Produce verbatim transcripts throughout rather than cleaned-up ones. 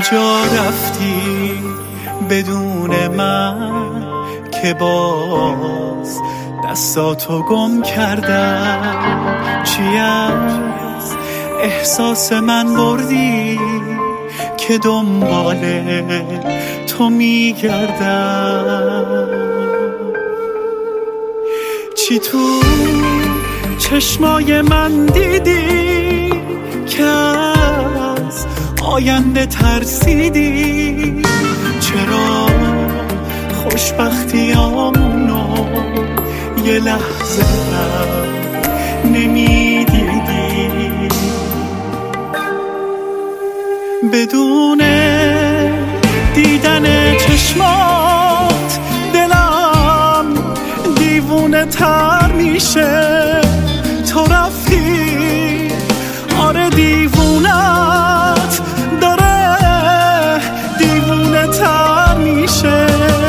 کجا رفتی بدون من که باز دستاتو گم کردم؟ چی از احساس من بردی که دنبال تو میگردم؟ چی تو چشمای من دیدی که از آینده ترسیدی؟ چرا خوشبختیامونو یه لحظه هم نمیدیدی؟ بدون دیدن چشمات دلم دیوونه تر میشه. تو رفتی، آره دیوونت داره دیوونه تر میشه.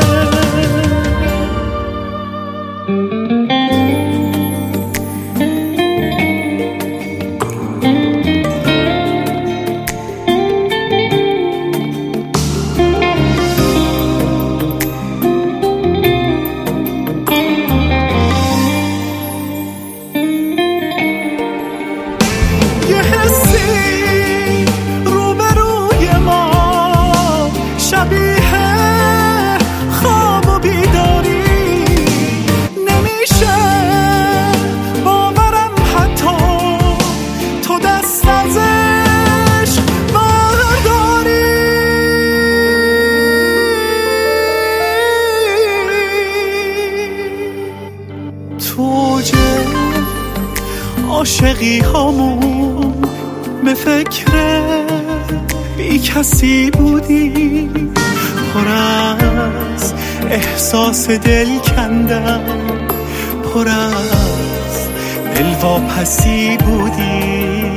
عاشقی همون به فکر بی کسی بودی، پر از احساس دل کندم، پر از دلواپسی بودی.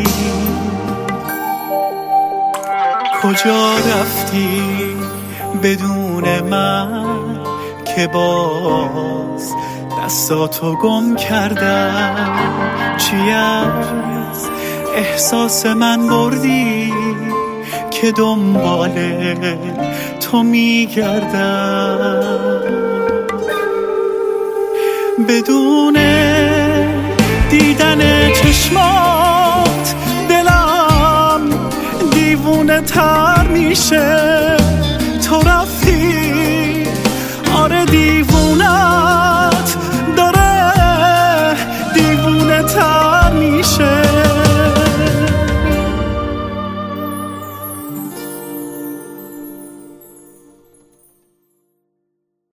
کجا رفتی بدون من که باز دستاتو گم کردم؟ چی از احساس من بردی که دنبال تو میگردم؟ بدون دیدن چشمات دلم دیوونه تر میشه. تو رفتی،